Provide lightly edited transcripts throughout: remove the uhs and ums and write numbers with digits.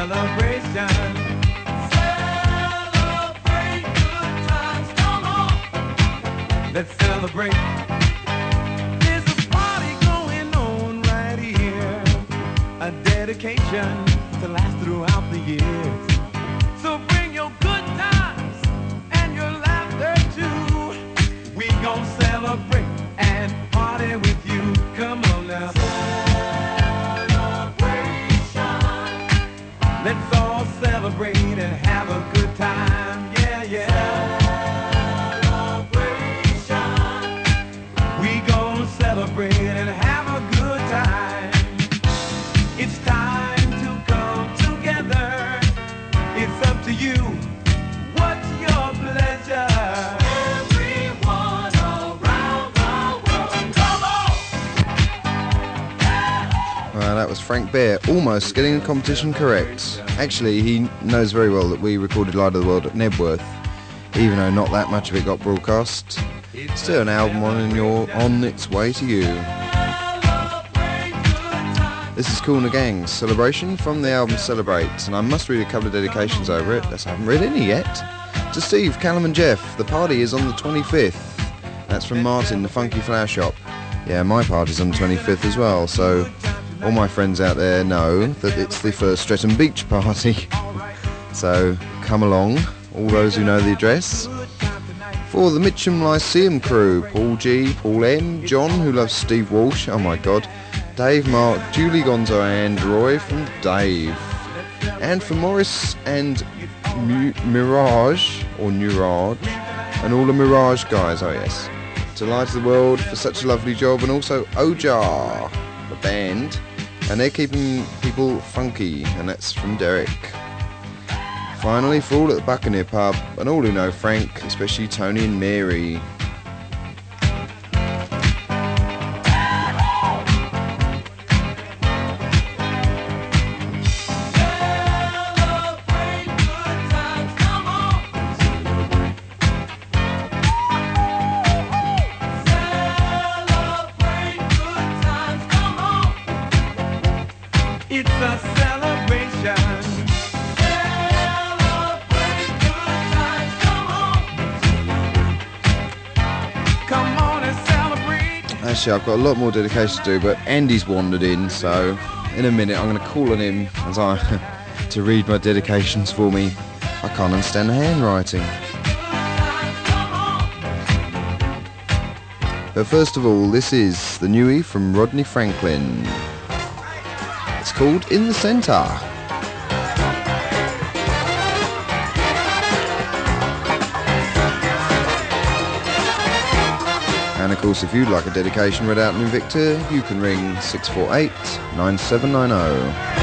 celebration. Celebrate good times, come on. Let's celebrate. There's a party going on right here. A dedication to last throughout the years. So bring your good times and your laughter too. We gon' celebrate and party with you. Come on now. Let's all celebrate and have a good time. Yeah, yeah. Celebration. We gon' celebrate and have a good time. It's time to come together. It's up to you. What's your pleasure? Everyone around the world. Come on! Well, that was Frank Bear, almost getting the competition correct. Actually, he knows very well that we recorded Light of the World at Nebworth, even though not that much of it got broadcast. Still an album on its way to you. This is Kool and the Gang's Celebration from the album Celebrate, and I must read a couple of dedications over it, as I haven't read any yet. To Steve, Callum and Jeff, the party is on the 25th. That's from Martin, the Funky Flower Shop. Yeah, my party's on the 25th as well, so all my friends out there know that it's the first Streatham Beach party. So come along, all those who know the address. For the Mitcham Lyceum crew, Paul G, Paul M, John, who loves Steve Walsh, oh my god, Dave, Mark, Julie Gonzo and Roy from Dave. And for Morris and Mirage, or Nuraj, and all the Mirage guys, oh yes. To Light of the World for such a lovely job, and also Ojar, the band, and they're keeping people funky, and that's from Derek. Finally, for all at the Buccaneer pub, and all who know Frank, especially Tony and Mary. It's a celebration. Celebrate good times, come on and celebrate. Actually, I've got a lot more dedication to do, but Andy's wandered in, so in a minute I'm going to call on him as to read my dedications for me. I can't understand the handwriting. But first of all, this is the newie from Rodney Franklin. It's called In the Centre. And of course, if you'd like a dedication read out in Invicta, you can ring 648 9790.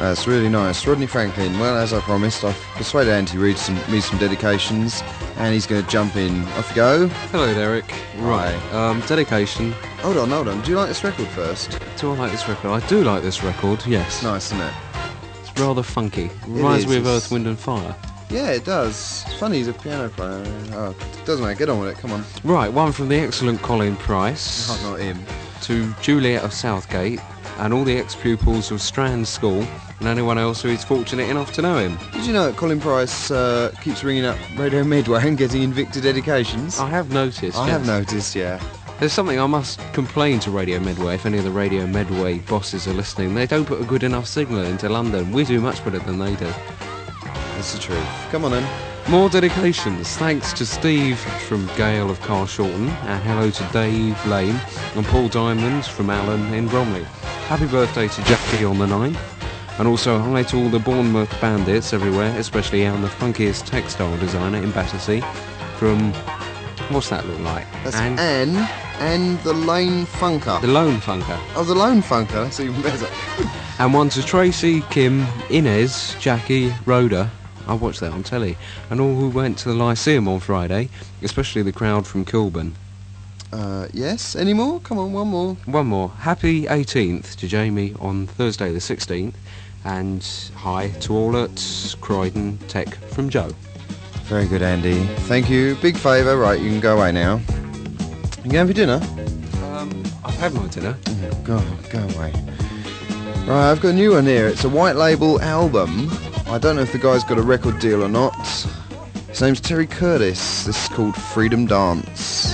That's really nice. Rodney Franklin. Well, as I promised, I've persuaded Andy to read me some dedications, and he's going to jump in. Off you go. Hello, Derek. Right. Dedication. Hold on. Do you like this record first? Do I like this record? I do like this record, yes. It's nice, isn't it? It's rather funky. Reminds me of Earth, Wind and Fire. Yeah, it does. It's funny, he's a piano player. Oh, doesn't matter. Get on with it. Come on. Right, one from the excellent Colin Price. Oh, not him. To Juliet of Southgate and all the ex-pupils of Strand School and anyone else who is fortunate enough to know him. Did you know that Colin Price keeps ringing up Radio Medway and getting Invicta dedications? I have noticed. I have noticed, yeah. There's something I must complain to Radio Medway, if any of the Radio Medway bosses are listening. They don't put a good enough signal into London. We do much better than they do. That's the truth. Come on then. More dedications. Thanks to Steve from Gale of Carshalton, and hello to Dave Lane and Paul Diamond from Allen in Bromley. Happy birthday to Jackie on the 9th, and also hi to all the Bournemouth bandits everywhere, especially Anne, the funkiest textile designer in Battersea, from... what's that look like? That's Anne and the Lone Funker. The Lone Funker. Oh, the Lone Funker. That's even better. And one to Tracy, Kim, Inez, Jackie, Rhoda. I watched that on telly. And all who went to the Lyceum on Friday, especially the crowd from Kilburn. Yes? Any more? Come on, one more. One more. Happy 18th to Jamie on Thursday the 16th. And hi to all at Croydon Tech from Joe. Very good, Andy. Thank you. Big favour. Right, you can go away now. You going for dinner? I've had my dinner. Go away. Right, I've got a new one here. It's a white label album. I don't know if the guy's got a record deal or not. His name's Terry Curtis. This is called Freedom Dance.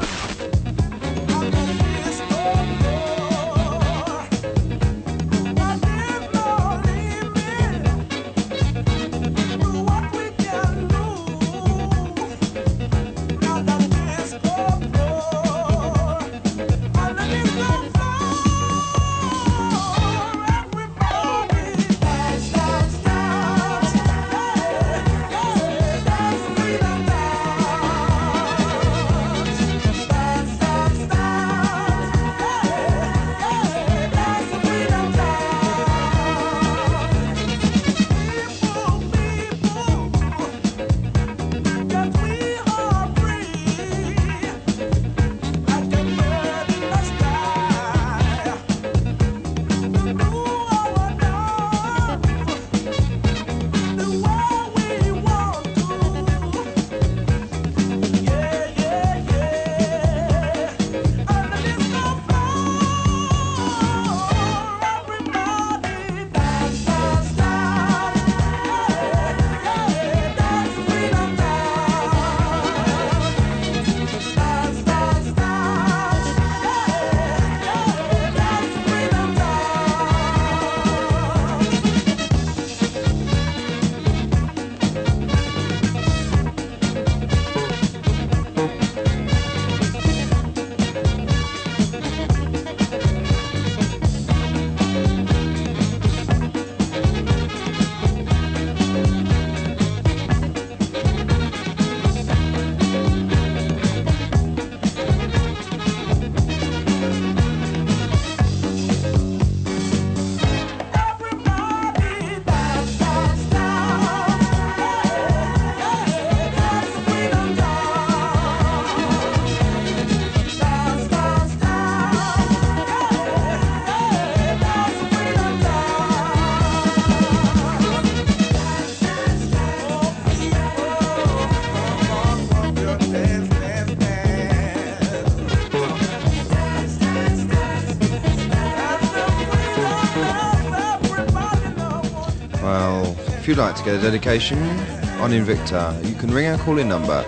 If you'd like to get a dedication on Invicta, you can ring our call-in number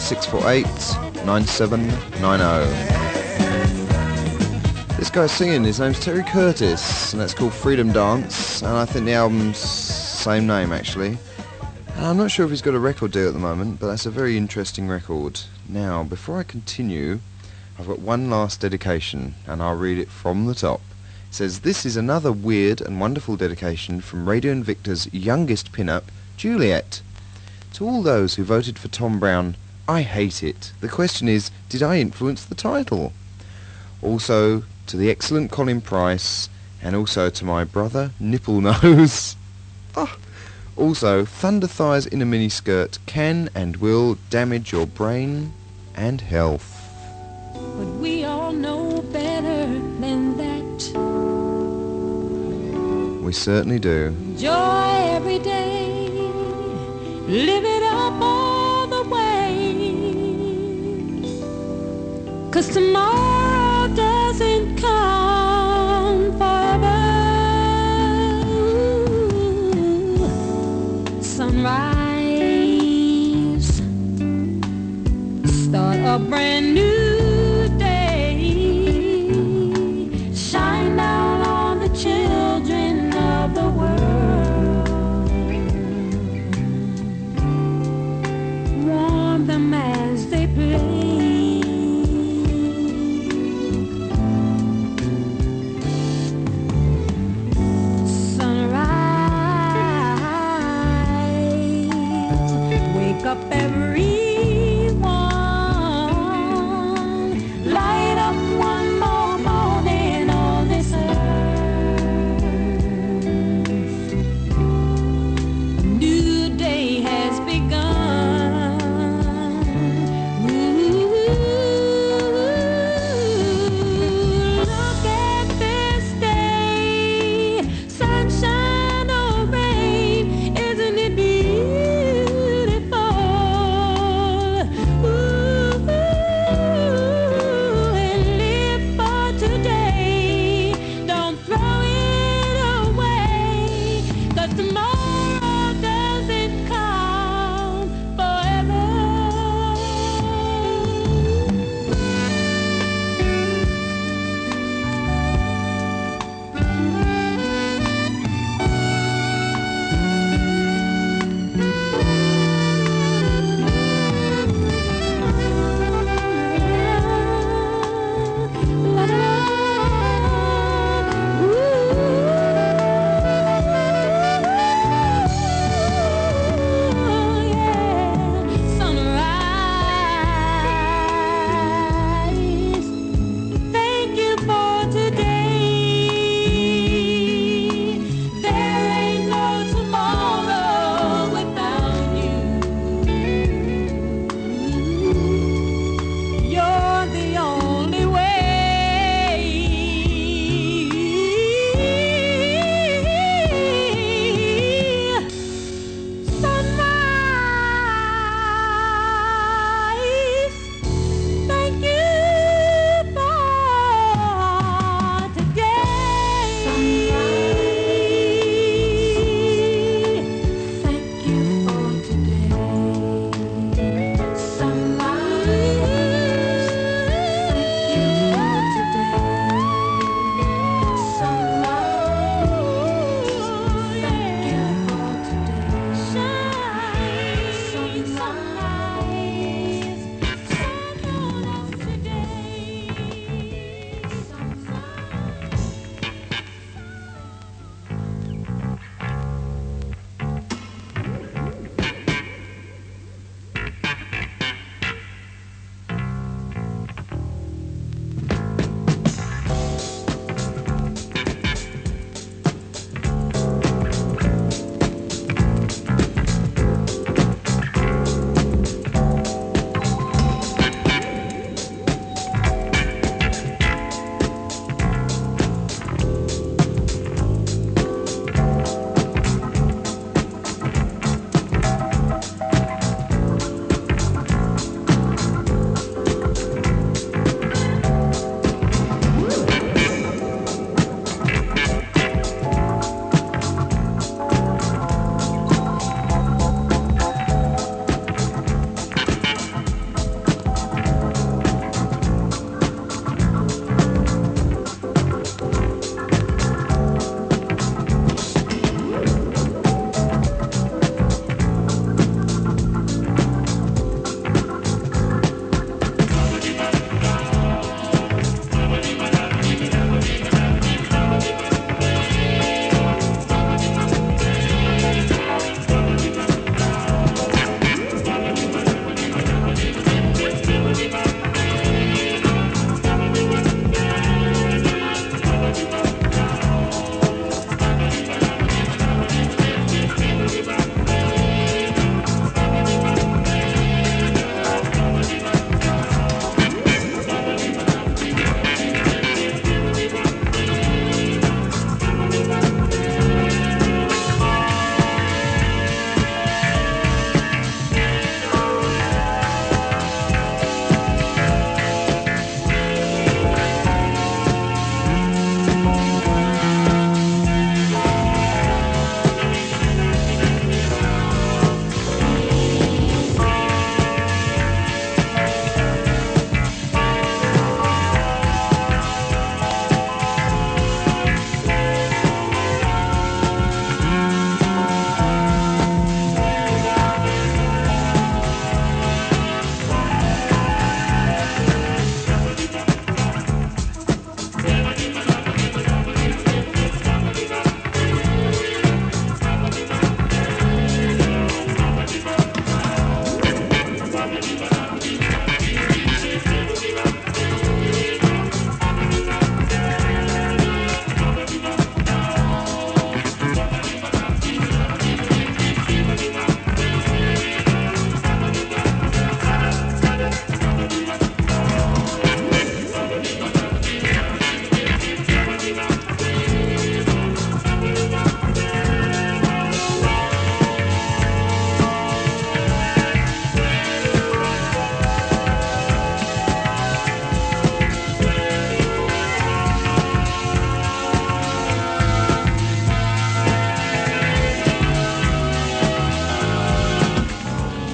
648 9790. This guy's singing, his name's Terry Curtis, and that's called Freedom Dance, and I think the album's same name actually. And I'm not sure if he's got a record deal at the moment, but that's a very interesting record. Now, before I continue, I've got one last dedication, and I'll read it from the top. It says, this is another weird and wonderful dedication from Radio Invicta's youngest pin-up, Juliet. To all those who voted for Tom Brown, I hate it. The question is, did I influence the title? Also, to the excellent Colin Price, and also to my brother, Nipple Nose. Also, thunder thighs in a miniskirt can and will damage your brain and health. But we all know better than that. We certainly do. Joy every day, live it up all the way. 'Cause tomorrow doesn't come forever. Sunrise, start a brand new day. Shine down on the children of the world. Warm them as they play. Sunrise, wake up everyone.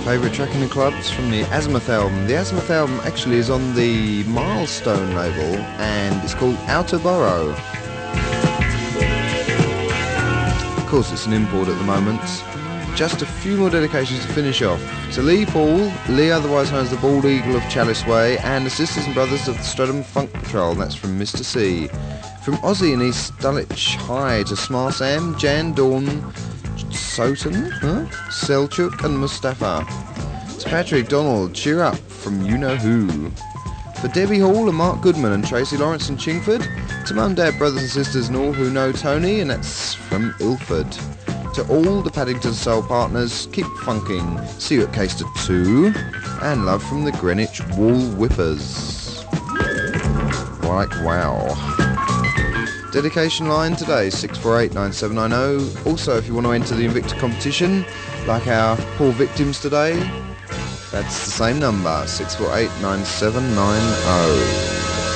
favourite track in the clubs from the Azimuth album. The Azimuth album actually is on the Milestone label and it's called Outer Borough. Of course it's an import at the moment. Just a few more dedications to finish off. To Lee Paul, Lee otherwise known as the Bald Eagle of Chalice Way, and the sisters and brothers of the Streatham Funk Patrol, that's from Mr. C. From Ozzy in East Dulwich High to Smart Sam, Jan, Dawn, Soton, Selchuk and Mustafa. To Patrick Donald, cheer up from You Know Who. For Debbie Hall and Mark Goodman and Tracy Lawrence and Chingford. To Mum, Dad, brothers and sisters and all who know Tony, and that's from Ilford. To all the Paddington Soul partners, keep funking. See you at Caister 2. And love from the Greenwich Wool Whippers. Like wow. Dedication line today, 6489790. Also, if you want to enter the Invicta competition, like our poor victims today, that's the same number, 6489790.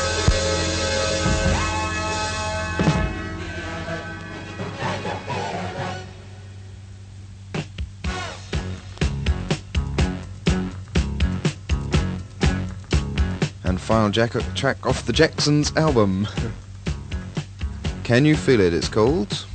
And final track off the Jacksons album. Can You Feel It, it's called.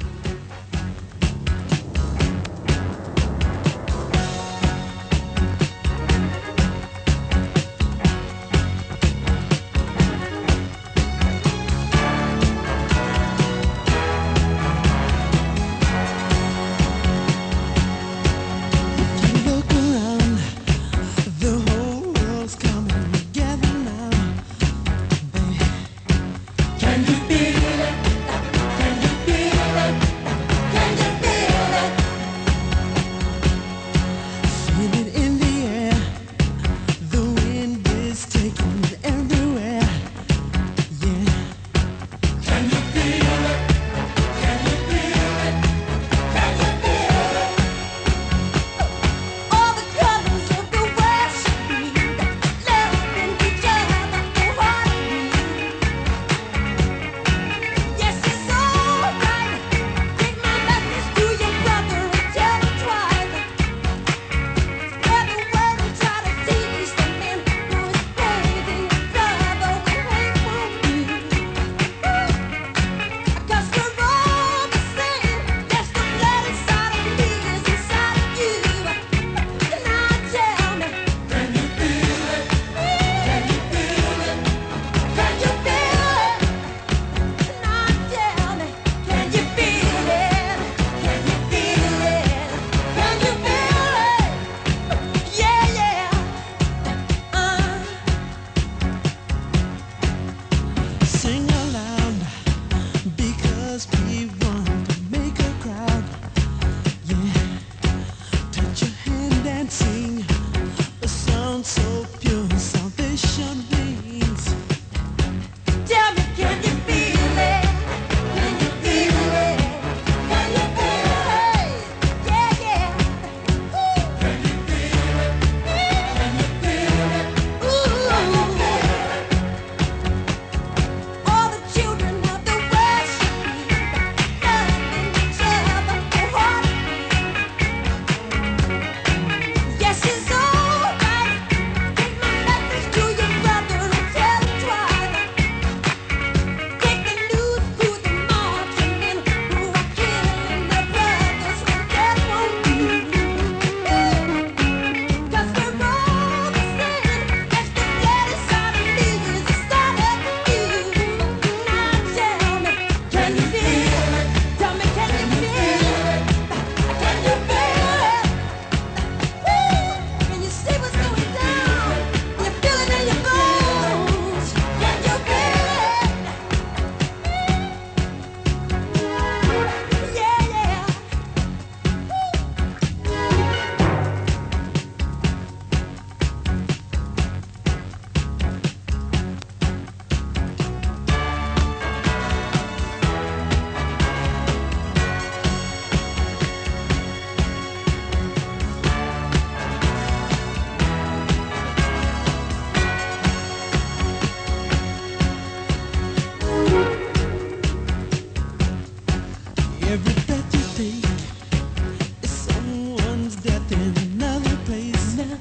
Every breath you take is someone's death in another place.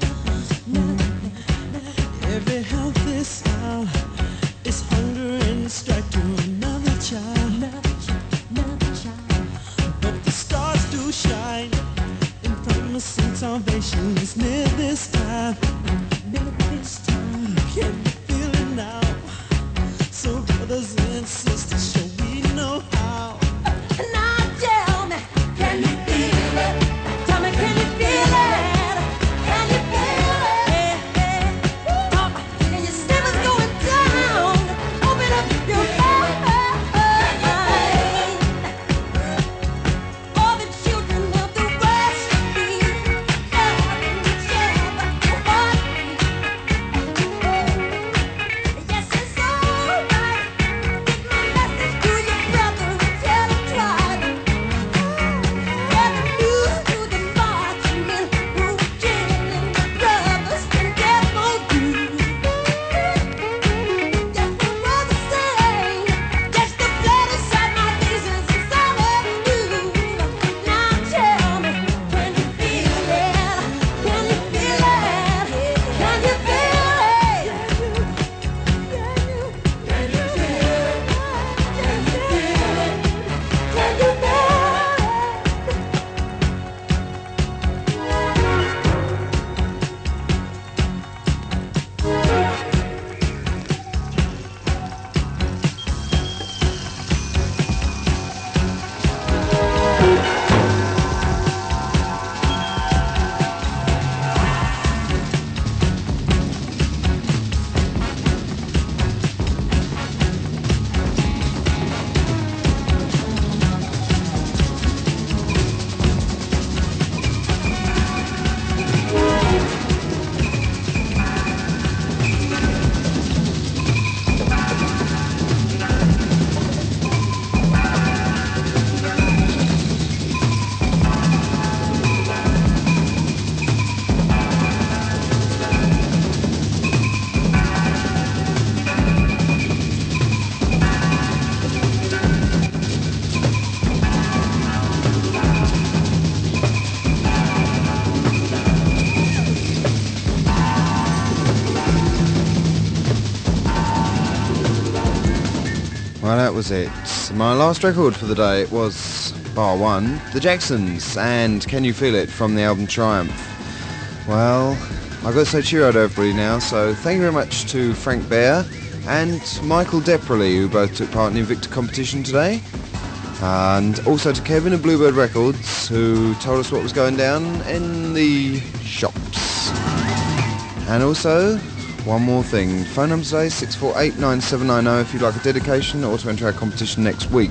Well, that was it. My last record for the day was, bar one, The Jacksons and Can You Feel It from the album Triumph. Well, I've got to say cheerio to everybody now, so thank you very much to Frank Bear and Michael Deprely, who both took part in the Invicta competition today. And also to Kevin at Bluebird Records, who told us what was going down in the shops. And also, one more thing, phone number today, 648-9790 if you'd like a dedication or to enter our competition next week.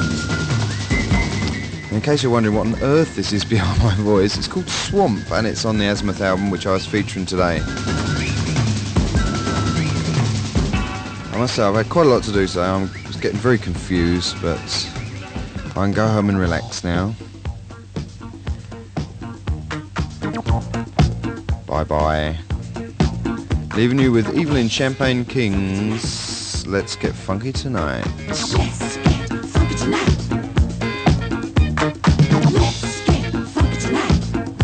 In case you're wondering what on earth this is behind my voice, it's called Swamp and it's on the Azimuth album which I was featuring today. I must say I've had quite a lot to do today. I was getting very confused, but I can go home and relax now. Bye bye. Leaving you with Evelyn Champagne Kings. Let's get funky tonight. Let's get funky tonight. Let's get funky tonight.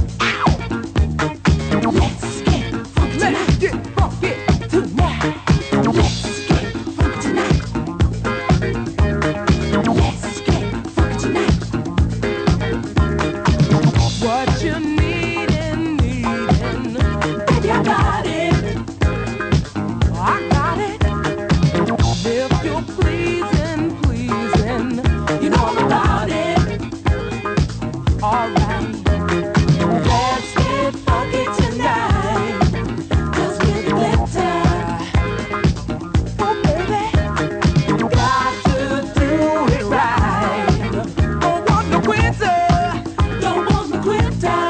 Let's get funky tonight. Let's get funky tonight. Let's get funky tonight. Let's get funky tonight. What you needin', baby, I got it. I got it. If you're pleasing, you know I'm about it. Alright, let's get funky tonight. 'Cause we're the glitter. Oh baby, got to do it right. Don't want no quitter. Don't want no quitter.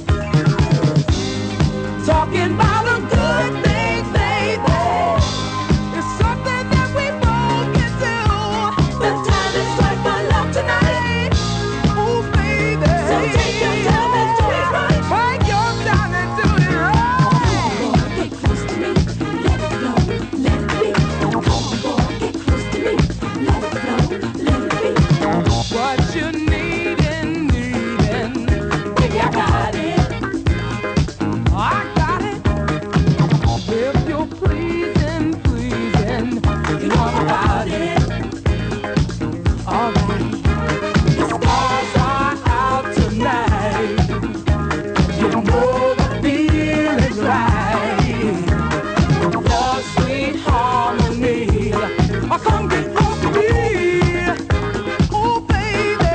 Talking about a good thing, baby. It's something that we both can do. The time is right for love tonight. Oh, baby. So take your time and do it right. Take your time and do it right. Come on, boy, get close to me. Let it flow, let it be. Come on, boy, get close to me. Let it flow, let it be. What you needin', baby, I got it. I got it. If you're pleasing, you know I'm about it. Alright, the stars are out tonight. You know the feeling's right. Love, sweet harmony. Oh, come get close to me. Oh, baby.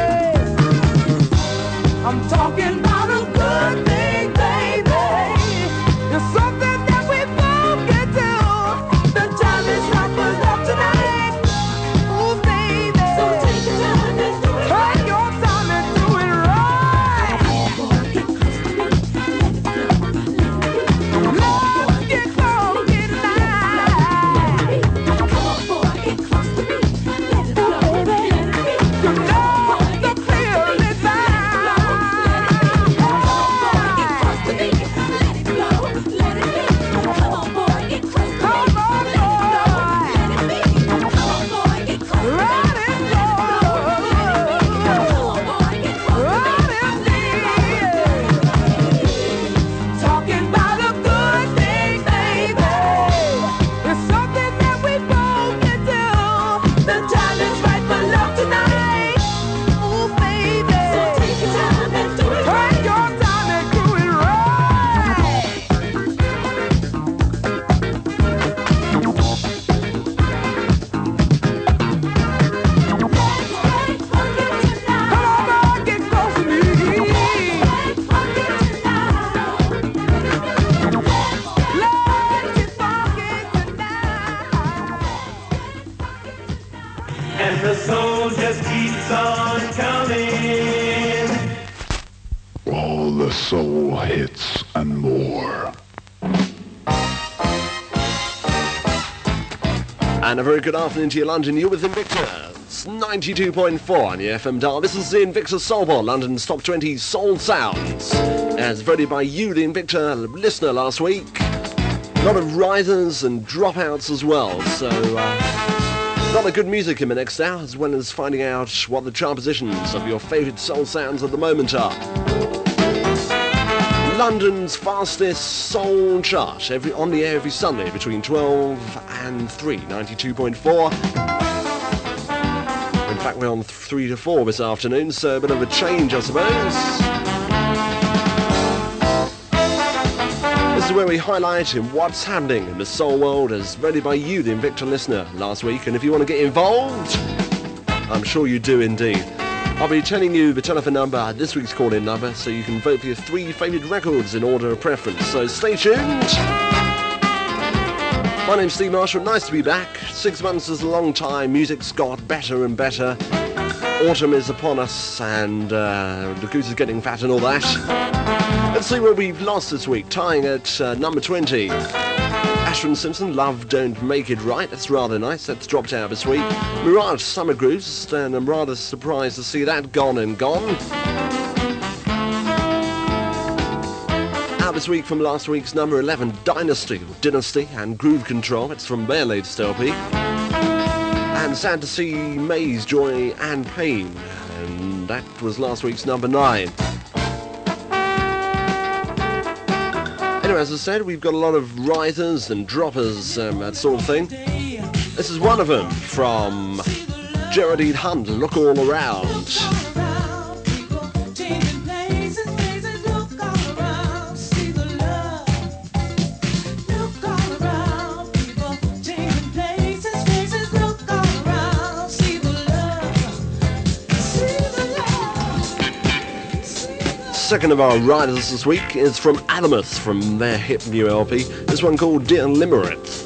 I'm talking about a good thing, baby. It's something that we both can do. The time is right for love tonight. Oh, baby. So take your time and do it right. Take your time and do it right. Come on, boy, get close to me. Let it get close, get live. Come on, boy, get close to me. Let it flow, let it be. You know the feeling is talking about a good thing, baby. It's something that we both can do. The time is right for love tonight. Oh, baby. So take your time and do it right. Take your time and do it right. Come on, boy, get close to me. Let's get funky tonight. And the soul just keeps on coming. All the soul hits and more. And a very good afternoon to you, London. You're with Invicta. It's 92.4 on your FM dial. This is the Invicta Soul Bar, London's top 20 soul sounds. As voted by you, the Invicta listener, last week. A lot of risers and dropouts as well. So, a lot of good music in the next hour, as well as finding out what the chart positions of your favourite soul sounds at the moment are. London's fastest soul chart, on the air every Sunday between 12 and 3, 92.4. fact, we're on 3 to 4 this afternoon, so a bit of a change, I suppose. This is where we highlight what's happening in the soul world as voted by you, the Invicta listener, last week. And if you want to get involved, I'm sure you do indeed. I'll be telling you the telephone number, this week's call-in number, so you can vote for your 3 favourite records in order of preference. So stay tuned. My name's Steve Marshall, nice to be back. 6 months is a long time, music's got better and better. Autumn is upon us and the goose is getting fat and all that. Let's see where we've lost this week, tying at number 20. Ashton Simpson, Love Don't Make It Right, that's rather nice, that's dropped out this week. Mirage, Summer Grooves, and I'm rather surprised to see that gone and gone. This week from last week's number 11, Dynasty and Groove Control. It's from their latest LP. And sad to see Maze, Joy and Pain, and that was last week's number 9. Anyway, as I said, we've got a lot of risers and droppers, that sort of thing. This is one of them from Geraldine Hunt, Look All Around. Second of our riders this week is from Animus, from their hip new LP. This one called Dear Limerence.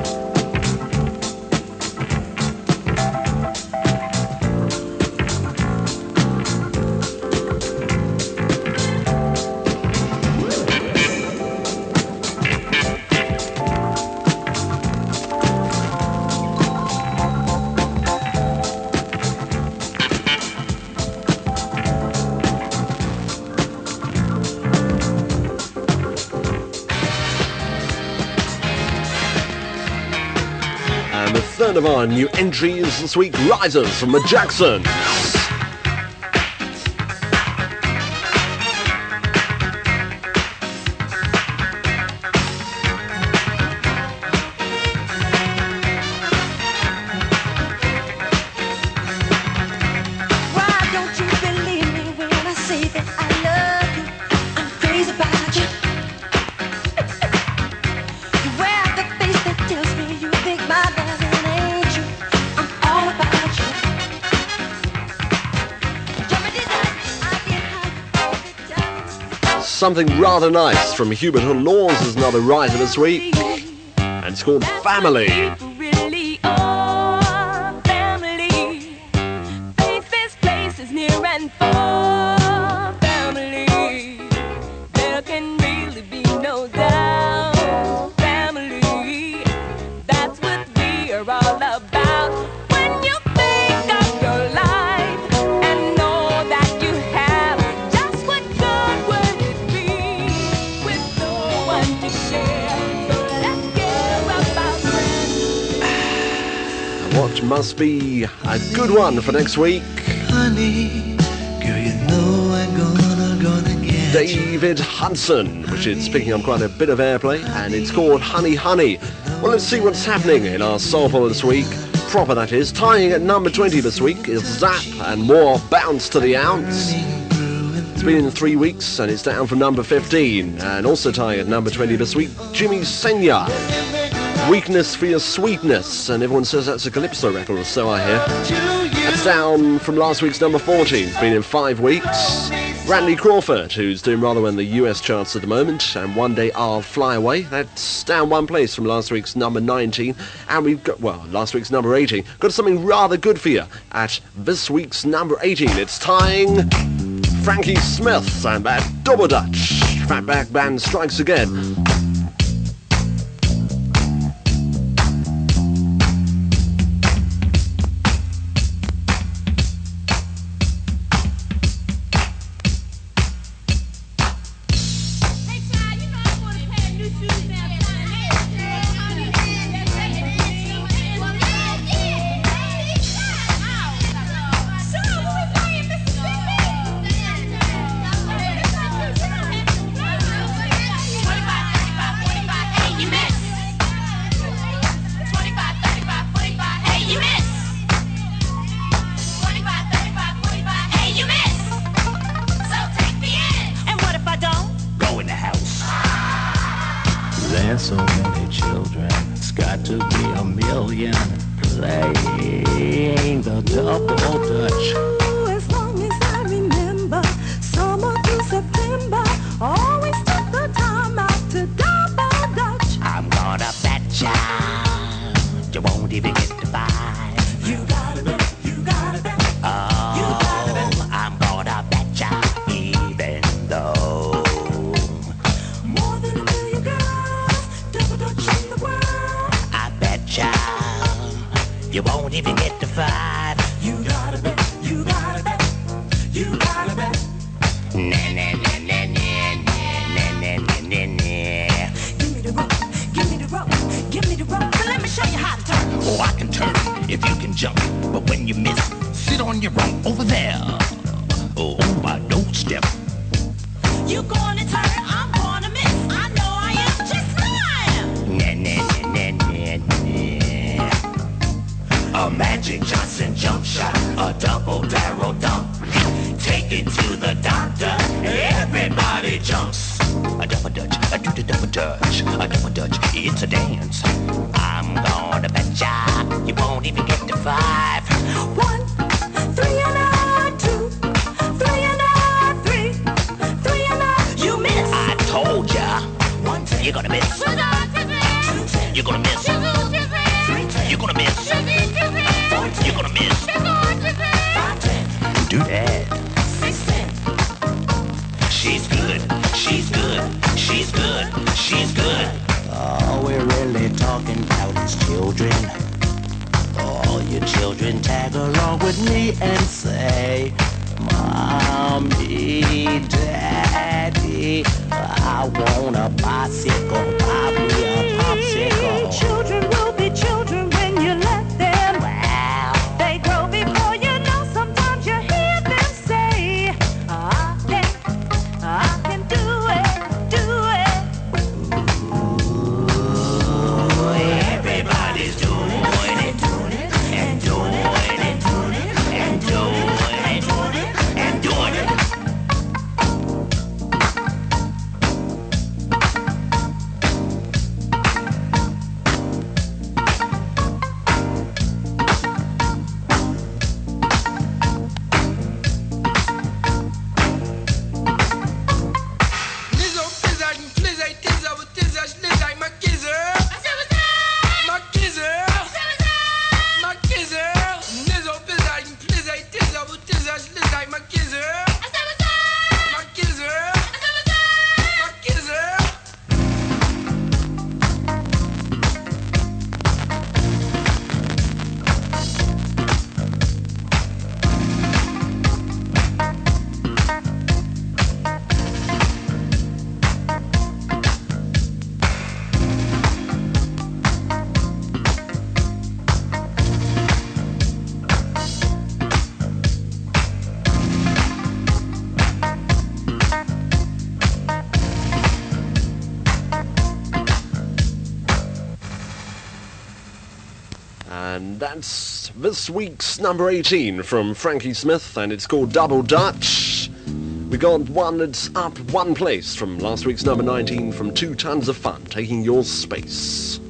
Third of our new entries this week, Risers from the Jacksons. Something rather nice from Hubert Laws is another riser this week, and it's called Family. Must be a good one for next week. Honey, girl, you know I'm gonna get David Hudson, which is picking up quite a bit of airplay, and it's called Honey Honey. Well, let's see what's happening in our soulful this week. Proper, that is. Tying at number 20 this week is Zap and More, Bounce to the Ounce. It's been in 3 weeks and it's down from number 15. And also tying at number 20 this week, Jimmy Senya, Weakness for Your Sweetness, and everyone says that's a Calypso record, or so I hear. That's down from last week's number 14. It's been in 5 weeks. Randy Crawford, who's doing rather well in the US charts at the moment, and One Day I'll Fly Away. That's down 1 place from last week's number 19. And we've got, well, last week's number 18. Got something rather good for you at this week's number 18. It's tying Frankie Smith and that Double Dutch. Fatback Band strikes again. double dutch. As long as I remember, summer to September, always took the time out to double dutch. I'm gonna bet ya you won't even get to 5. You gotta bet, you gotta bet. Oh, I'm gonna bet ya even though More than a million girls, double dutch in the world. I bet ya you won't even get to 5. You gotta bet, you gotta bet, you gotta bet. Nah, nah, nah, nah, nah, nah, nah, nah, nah, nah. Give me the rope, give me the rope, give me the rope. But let me show you how to turn. Oh, I can turn if you can jump, but when you miss, sit on your right over there. Oh, on my doorstep. You gonna turn, I'm gonna miss. I know I am, just know I am. Nah, nah, nah, nah, nah, nah. A Magic Johnson jump shot, a double barrel dump. Take it to the doctor, everybody jumps. A double dutch, a do the double dutch, a double dutch, it's a dance. I'm gonna bet ya you won't even get to 5. 1, 3 and a 2, 3 and a 3, 3 and a. You miss. I told ya, 1, 10. you're gonna miss. 2, 10. You're gonna miss. 3, 10. You're gonna miss. 4, 10. You're gonna miss. 5, 10. Do that. 6, 10. She's good. She's good. She's good. She's good. All we're really talking about is children. All your children tag along with me and say, Mommy, Daddy, I want a bicycle. Buy me a popsicle. Children will be children when you let them. Wow. They grow before you know. Sometimes you hear them say, I can do it, do it. Everybody's doing it, and doing it, and doing it, and doing it. And that's this week's number 18 from Frankie Smith, and it's called Double Dutch. We got one that's up one place from last week's number 19 from 2 Tons of Fun, Taking Your Space.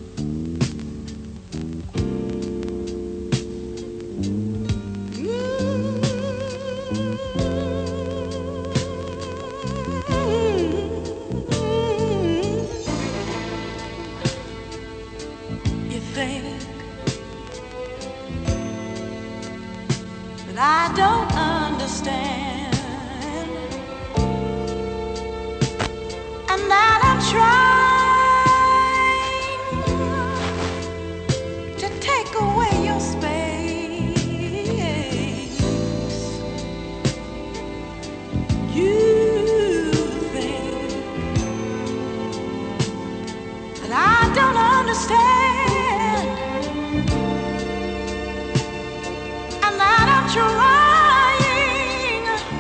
You think that I don't understand, and that I'm trying to take away your space. You think that I don't understand, and that I'm trying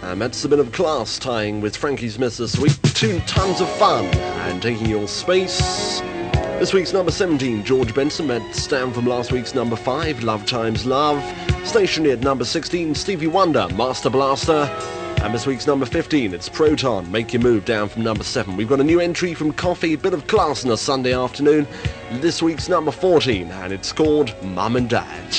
That's a bit of class tying with Frankie Smith this week. 2 tons of fun and taking your space. This week's number 17, George Benson. That's down from last week's number 5, Love Times Love. Stationary at number 16, Stevie Wonder, Master Blaster. And this week's number 15, it's Proton, Make You Move, down from number 7. We've got a new entry from Coffee, bit of class on a Sunday afternoon. This week's number 14, and it's called Mum and Dad.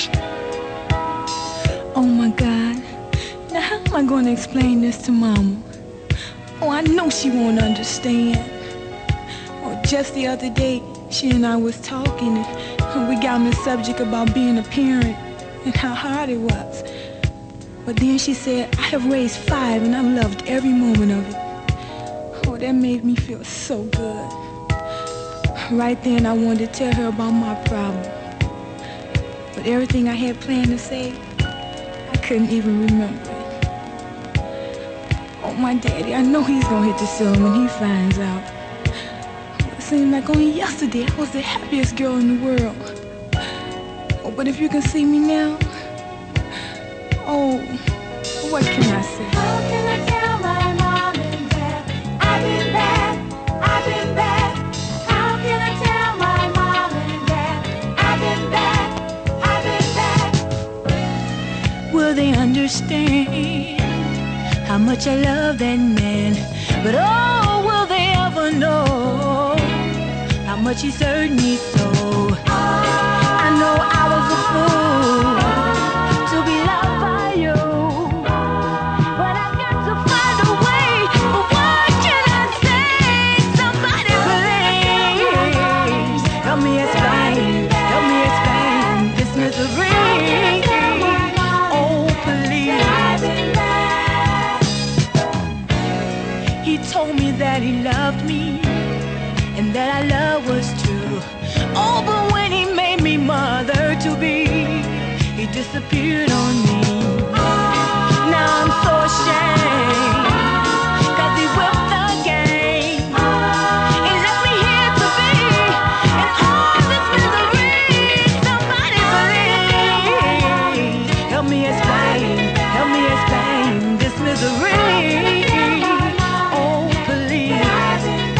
Oh my God, now how am I going to explain this to Mama? Oh, I know she won't understand. Oh, just the other day, she and I was talking, and we got on the subject about being a parent and how hard it was. But then she said, I have raised 5 and I've loved every moment of it. Oh, that made me feel so good. Right then I wanted to tell her about my problem. But everything I had planned to say, I couldn't even remember it. Oh, my daddy, I know he's gonna hit the ceiling when he finds out. It seemed like only yesterday I was the happiest girl in the world. Oh, but if you can see me now, oh, what can I say? How can I tell my mom and dad I've been bad, I've been bad? How can I tell my mom and dad I've been bad, I've been bad? Will they understand how much I love that man? But oh, will they ever know how much he's hurt me so? I know I was a fool to be loved by you, but I've got to find a way. What can I say? Somebody please help me explain this misery. Oh, please. He told me that he loved me and that our love was true. Oh, but when he made me mother-to-be, he disappeared on me. Now I'm so ashamed, 'cause he whipped the game. He left me here to be in all this misery. Somebody please help me explain this misery. Oh, please.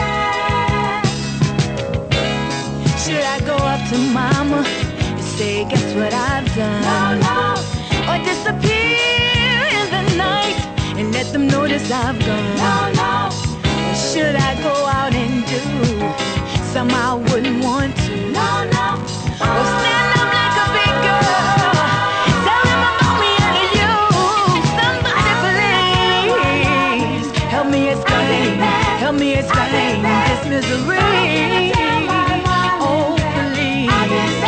Should I go up to Mama and say, guess what I've done? Or disappear in the night and let them notice I've gone? Or should I go out and do something I wouldn't want to? Or stand up like a big girl, tell them about me and you. Somebody please help me explain this misery. Oh, please.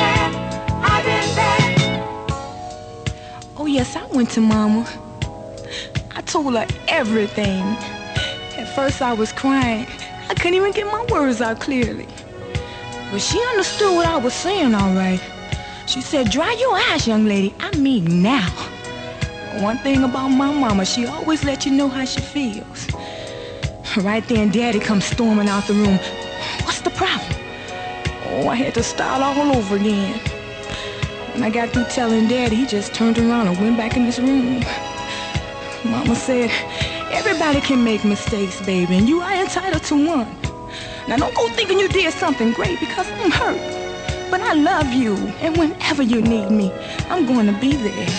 Oh, yes, I went to Mama. I told her everything. At first I was crying. I couldn't even get my words out clearly. But she understood what I was saying all right. She said, dry your eyes, young lady. I mean now. One thing about my mama, she always let you know how she feels. Right then, Daddy comes storming out the room. What's the problem? Oh, I had to start all over again. When I got through telling Daddy, he just turned around and went back in his room. Mama said, everybody can make mistakes, baby, and you are entitled to one. Now don't go thinking you did something great, because I'm hurt. But I love you, and whenever you need me, I'm going to be there.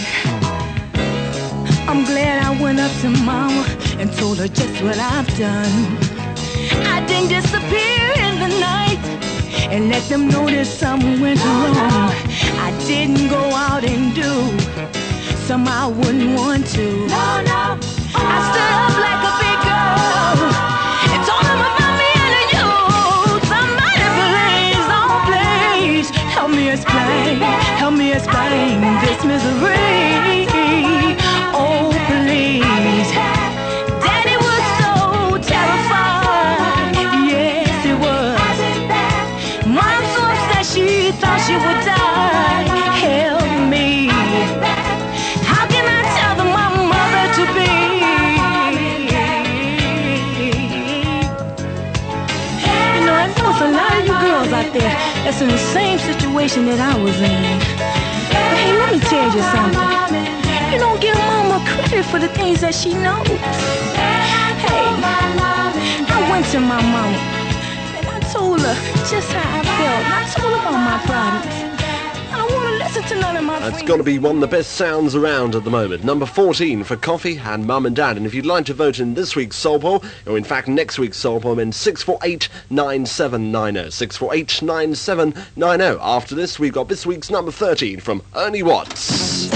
I'm glad I went up to Mama and told her just what I've done. I didn't disappear in the night and let them know that something went wrong. I didn't go out and do something I wouldn't want to. I stood up like a big girl and told them about me and you. Somebody please, oh please, help me explain this misery. Oh, please. Daddy was so terrified. Yes, he was. Mom so upset she thought she would die. Help me. How can I tell them my mother to be? You know, I know it's a lot of you girls out there that's in the same situation that I was in. But hey, let me tell you something. You don't give Mama credit here for the things that she knows. Hey, I went to my mama and I told her just how I felt. And I told her about my problems. I don't want to listen to none of my That's friends. got to be one of the best sounds around at the moment. Number 14 for Coffee and Mum and Dad. And if you'd like to vote in this week's Soul Poll, or in fact next week's Soul Poll, then 648-9790. 648-9790. After this, we've got this week's number 13 from Ernie Watts.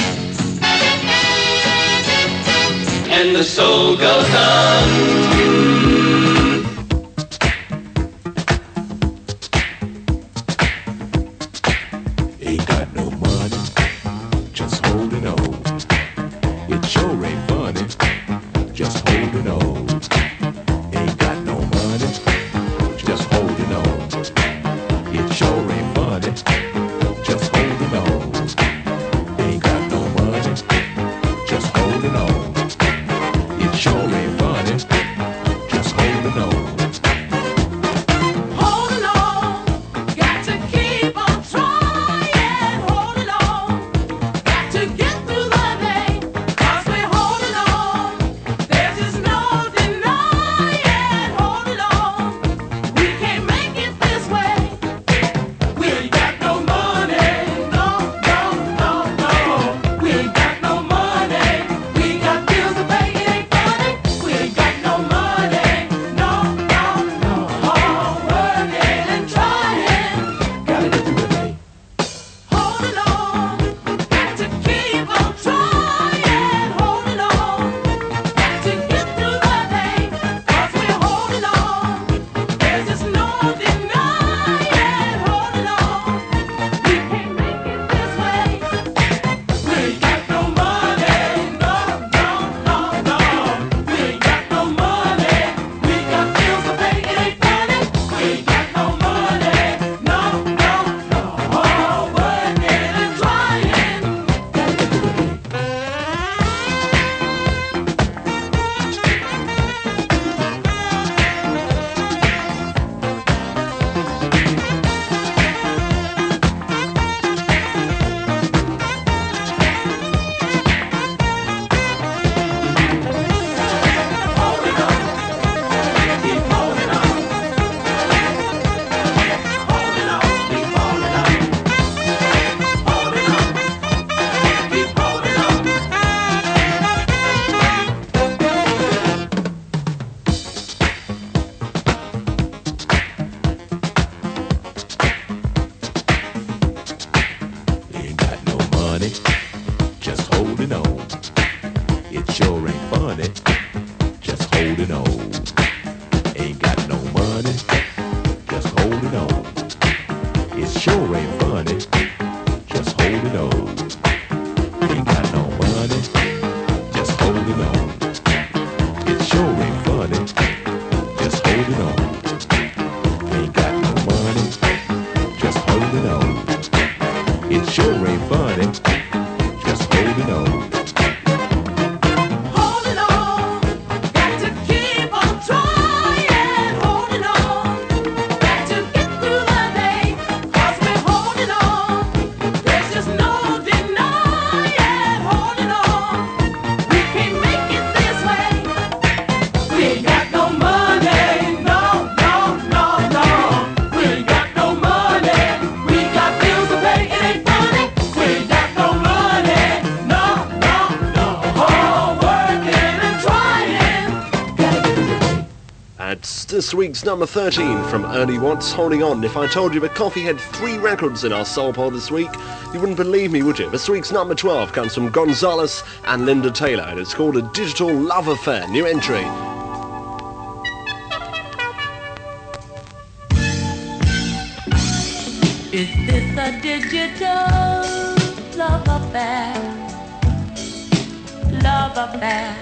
And the soul goes on. Ain't got no money, just holding on. It sure ain't funny, just holding on. Ain't got no money, just holding on. It sure ain't funny, just holding on. Ain't got no money, just holding on. It sure ain't funny, just holding on. Holding on, got to keep on trying. Holding on, got to get through the day. 'Cause we're holding on, there's just no denying. Holding on, we can't make it this way. We ain't got no money, no, no, no, no. We ain't got no money, we got bills to pay. It ain't funny. We ain't got no money, no, no, no. Hard working and trying. Gotta get through the day. Holding on, got to keep on trying. Holding on, got to get through the day. 'Cause we're holding on, there's just no denying. Holding on, we can't make it this way. We ain't got no money, no, no, no, no. We ain't got no money, we got bills to pay. It ain't funny. We ain't got no money, no, no, no. Hard working and trying. Gotta get through the day. Holding on, keep holding on. Holding on, keep holding on. Holding on, keep holding on. Ain't got no money, just holding on. It sure ain't funny, just holding on. Ain't got no money, just holding on. It sure ain't funny, just holding on. Ain't got no money, just holding on. It sure ain't funny, just holding on. Ain't got no money, just holding on. It sure ain't funny, just holding on. Holding on, got to keep on trying. Holding on, got to get through the day. 'Cause we're holding on, there's just no denying. Holding on, we can't make it this way. We ain't got no money, no, no, no, no. We ain't got no money, we got bills to pay. It ain't funny. We ain't got no money, no, no, no. Hard working and trying. That's this week's number 13 from Ernie Watts, Holding On. If I told you that Coffee had 3 records in our Soul Poll this week, you wouldn't believe me, would you? This week's number 12 comes from Gonzalez and Linda Taylor, and it's called A Digital Love Affair. New entry. Is this a digital love affair? Love affair.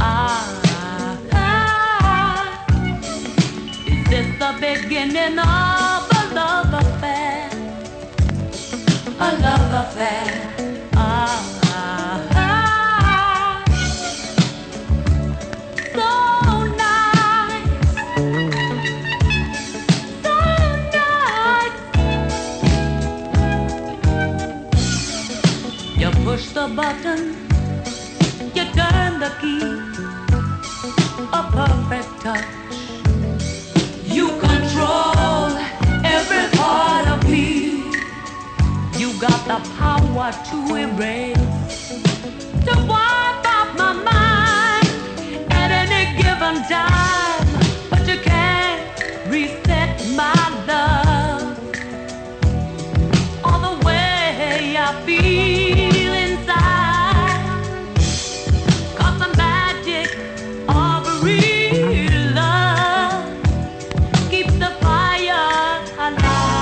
Is this the beginning of a love affair? A love affair. So nice. So nice. You push the button, you turn the key, a perfect touch. You control every part of me. You got the power to erase, to wipe out my mind at any given time. But you can't reset my love all the way I feel inside. 'Cause the magic of real love keeps the fire alive.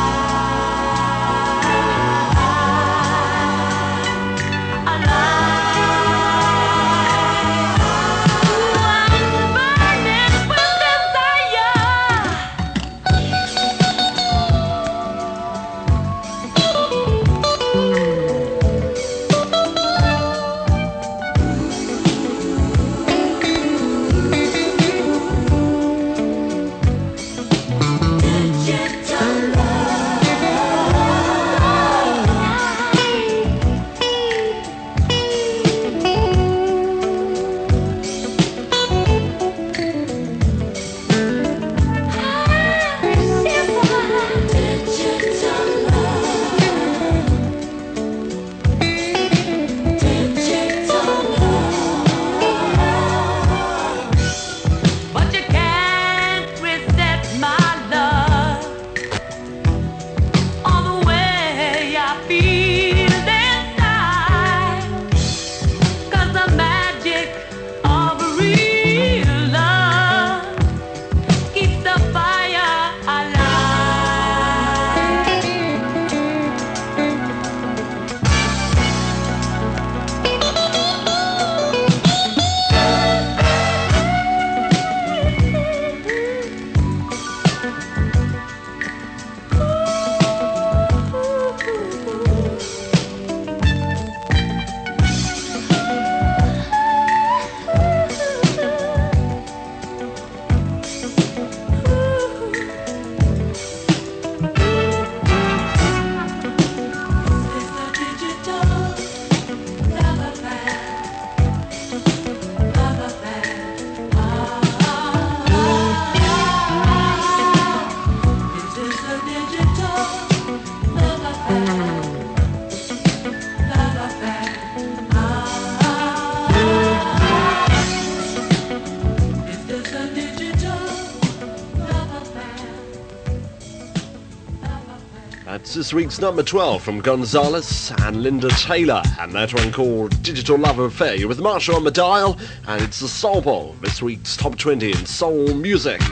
That's this week's number 12 from Gonzalez and Linda Taylor, and that one called Digital Love Affair. You're with Marsha on the dial, and it's the Soul Bowl, this week's top 20 in soul music.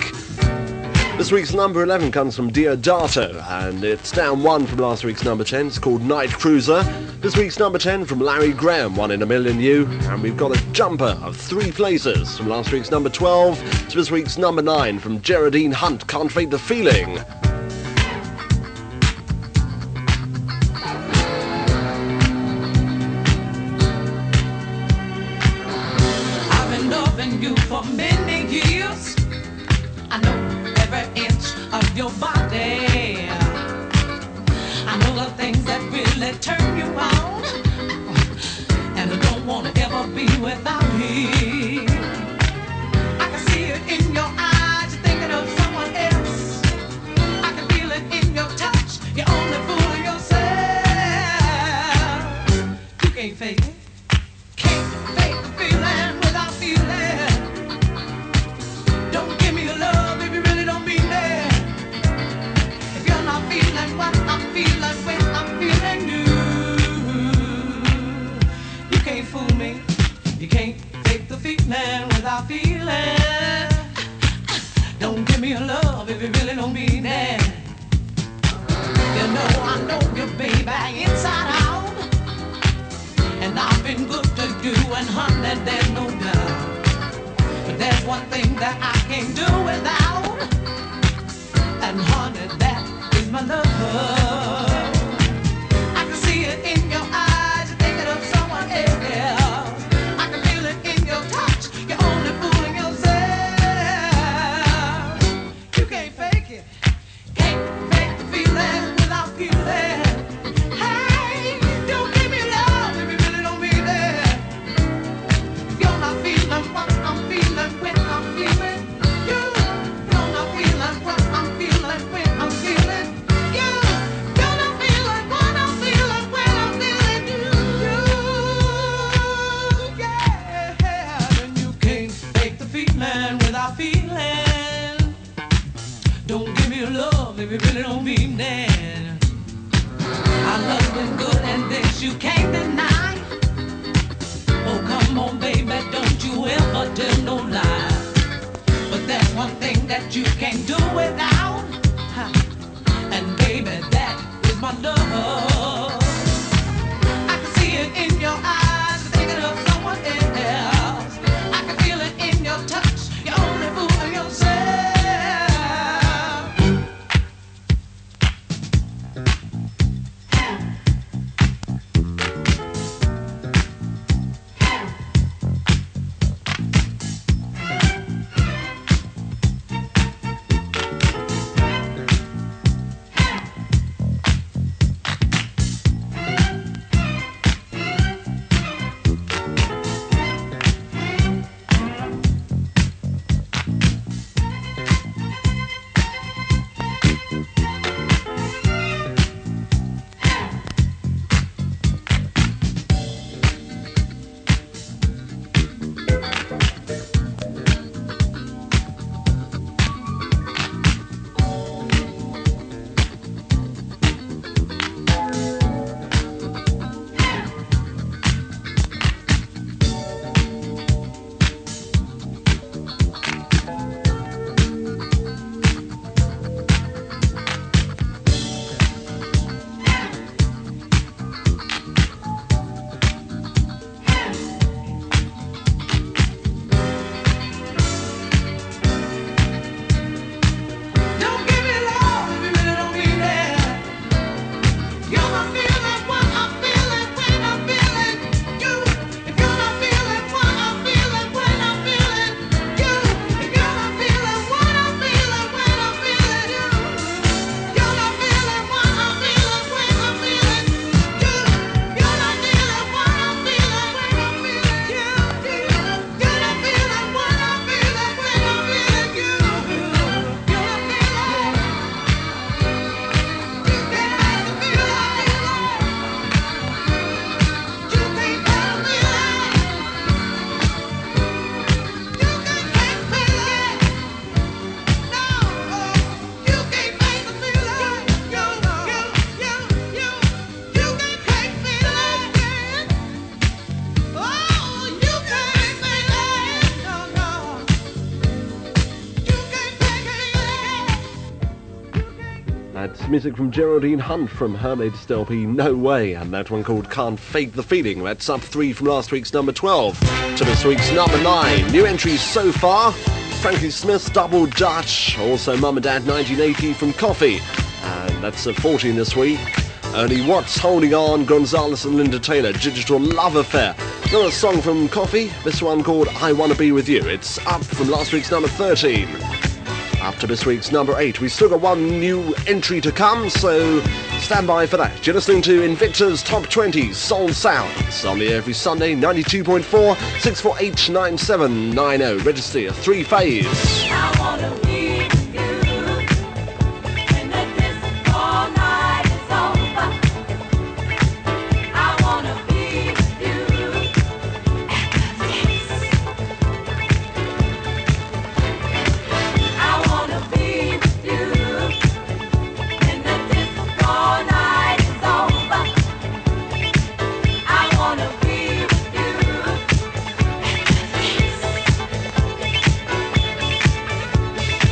This week's number 11 comes from Diodato, and it's down one from last week's number 10. It's called Night Cruiser. This week's number 10 from Larry Graham, One in a Million You, and we've got a jumper of 3 places from last week's number 12 to this week's number 9 from Geraldine Hunt, Can't Fake the Feeling. You for many years, I know every inch of your body. I know the things that really turn you on, and I don't want to ever be without me. I can see it in your eyes, you're thinking of someone else. I can feel it in your touch, you're only fooling yourself. You can't fake it. Can't fake the feeling without feeling. Man without feeling. Don't give me your love if you really don't mean it. You know I know you, baby, inside out. And I've been good to you, and honey, there's no doubt. But there's one thing that I can't do without, and honey, that is my love. I can see it in your eyes, you're thinking of someone else. Feel without feeling. Don't give me your love if you really don't mean that. Our love been good and this you can't deny. Oh, come on, baby, don't you ever tell no lie. But there's one thing that you can't do without, and baby, that is my love. I can see it in your eyes, thinking of someone else. I can feel it in your touch, you're only fooling yourself. That's music from Geraldine Hunt from her latest LP, No Way, and that one called Can't Fake the Feeling. That's up 3 from last week's number 12 to this week's number 9. New entries so far: Frankie Smith's Double Dutch, also Mum and Dad 1980 from Coffee, and that's a 14 this week. Ernie Watts, Holding On, Gonzalez and Linda Taylor, Digital Love Affair. Another song from Coffee, this one called I Wanna Be With You. It's up from last week's number 13. Up to this week's number 8. We've still got one new entry to come, so stand by for that. You're listening to Invicta's Top 20 Soul Sounds on the air every Sunday, 92.4, 648 9790. Register your 3-phase. I wanna be with you when the disco night is over. I wanna be with you at the Ritz. I wanna be with you when the disco night is over. I wanna be with you at the Ritz.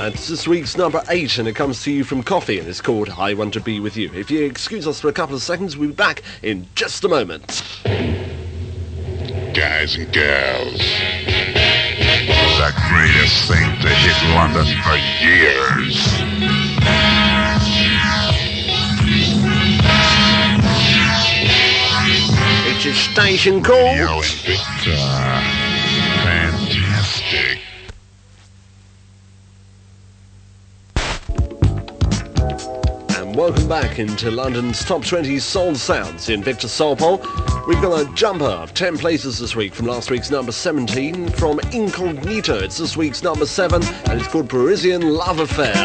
It's this week's number 8, and it comes to you from Coffee, and it's called I Want to Be With You. If you excuse us for a couple of seconds, we'll be back in just a moment. Guys and gals, the greatest thing to hit London for years. It's a station called Yo and Victor. Fantastic. Welcome back into London's Top 20 Soul Sounds in Victor Soul Poll. We've got a jumper of 10 places this week from last week's number 17. From Incognito, it's this week's number 7, and it's called Parisian Love Affair.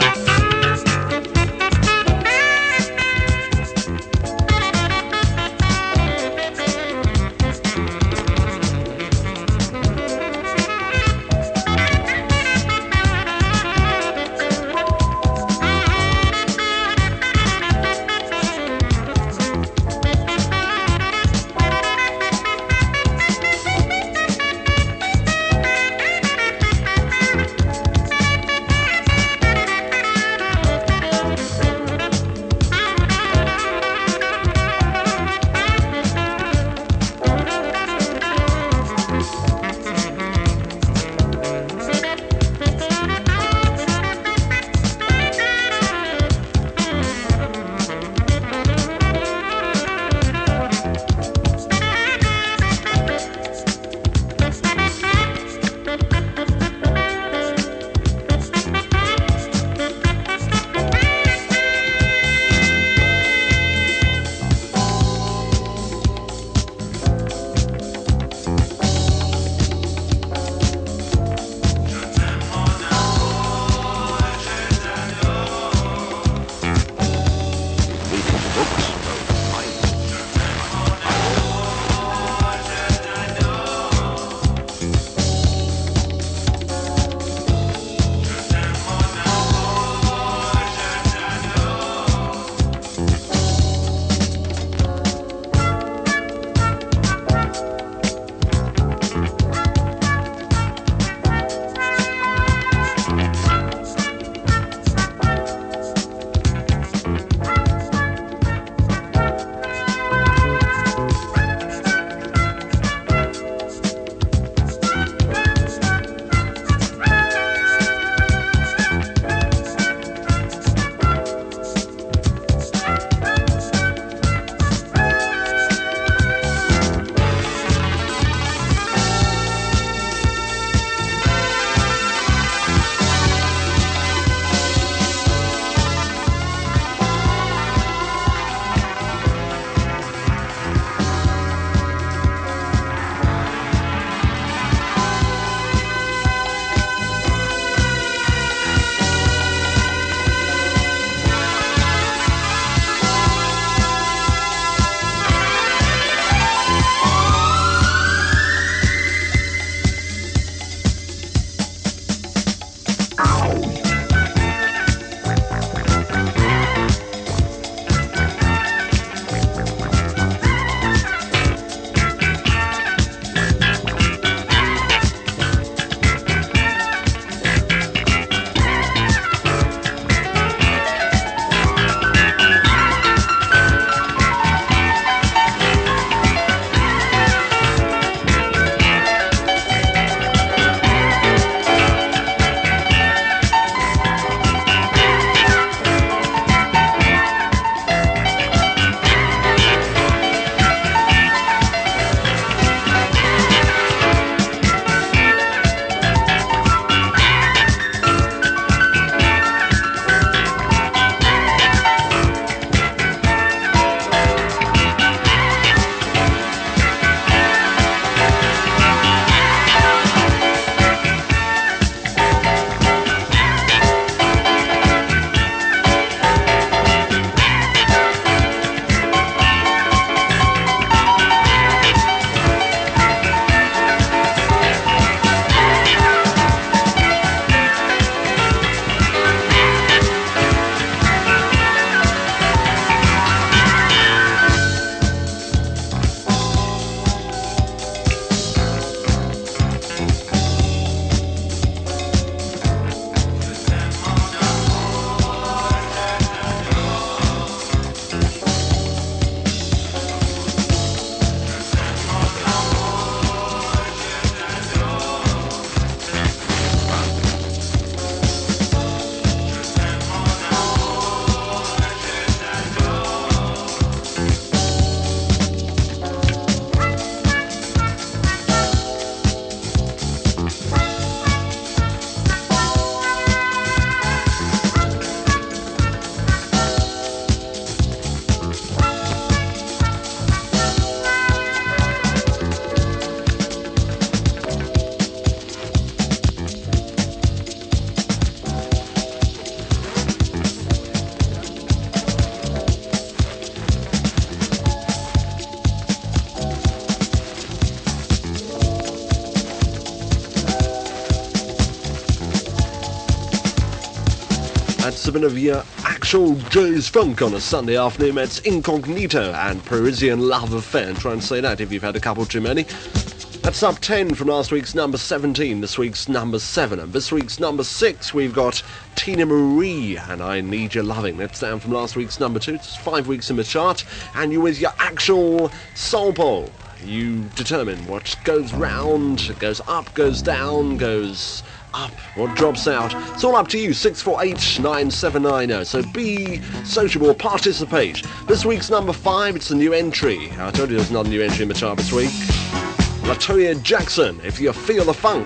That's a bit of your actual Joe's Funk on a Sunday afternoon. It's Incognito and Parisian Love Affair. Try and say that if you've had a couple too many. That's up 10 from last week's number 17, this week's number 7. And this week's number 6, we've got Tina Marie and I Need Your Loving. That's down from last week's number 2. It's 5 weeks in the chart. And you with your actual soul poll. You determine what goes round, goes up, goes down, goes up, what drops out. It's all up to you, 648-9790. So be sociable, participate. This week's number 5, it's a new entry. I told you there's not a new entry in the chart this week. Latoya Jackson, If You Feel the Funk.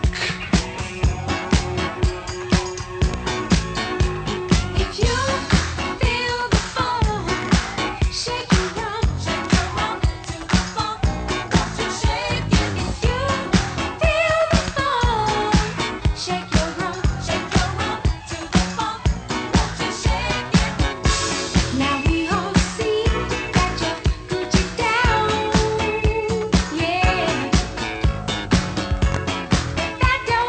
That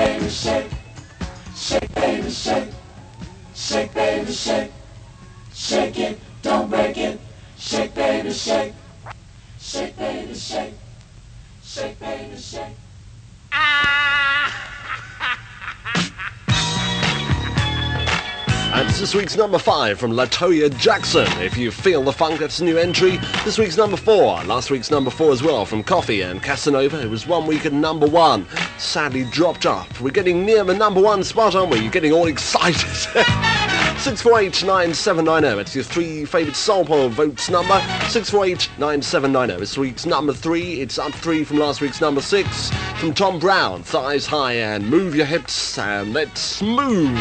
baby, shake. Shake, baby, shake. Shake, baby, shake. Shake it, don't break it. Shake, baby, shake. Shake, baby, shake. Shake, baby, shake. And this week's number 5 from Latoya Jackson. If you feel the funk, that's a new entry. This week's number 4. Last week's number 4 as well from Coffee and Casanova. It was 1 week at number 1. Sadly dropped off. We're getting near the number 1 spot, aren't we? You're getting all excited. 648-9790. It's your 3 favourite soul poll votes number. 648-9790. This week's number 3. It's up 3 from last week's number 6. From Tom Brown, Thighs High and Move Your Hips and Let's Move.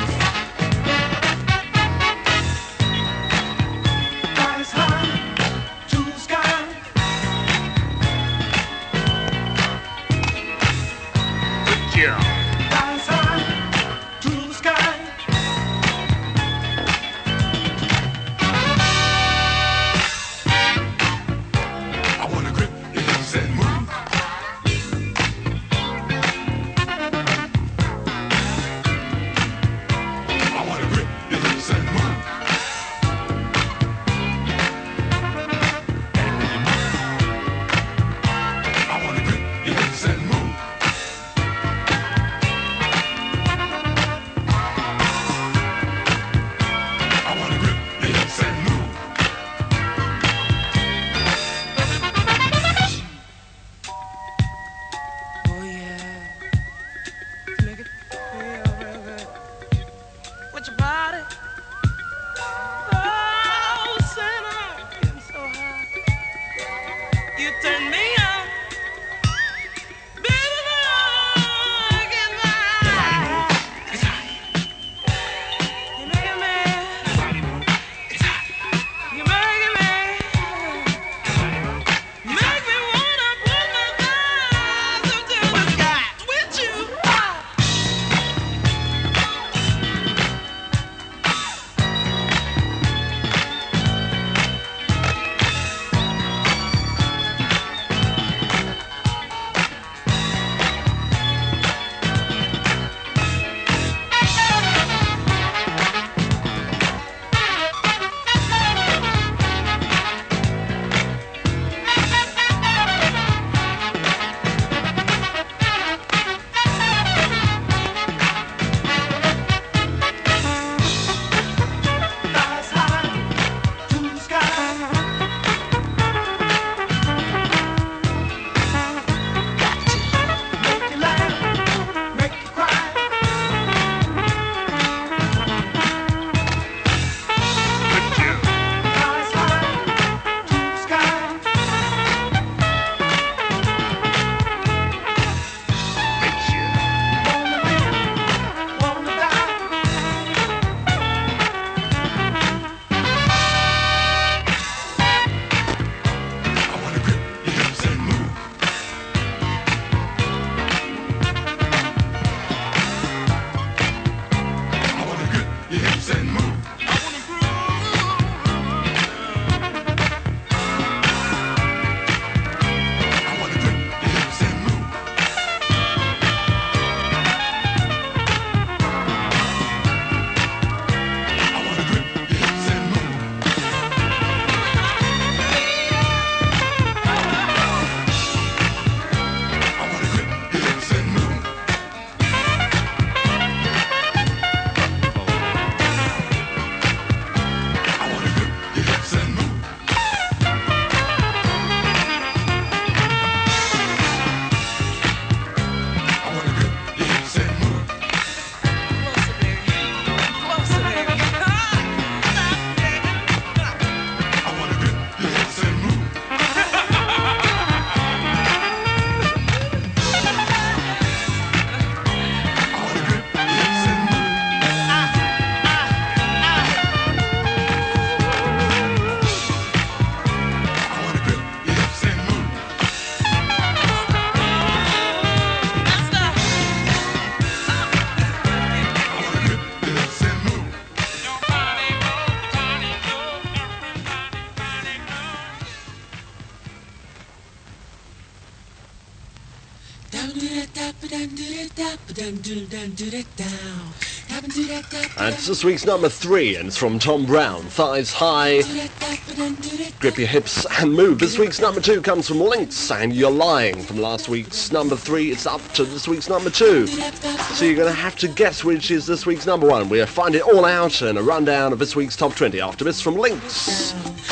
And it's this week's number 3, and it's from Tom Brown. Thighs high, grip your hips and move. This week's number 2 comes from Lynx, and You're Lying. From last week's number 3, it's up to this week's number 2. So you're going to have to guess which is this week's number 1. We'll find it all out in a rundown of this week's top 20 after this from Lynx.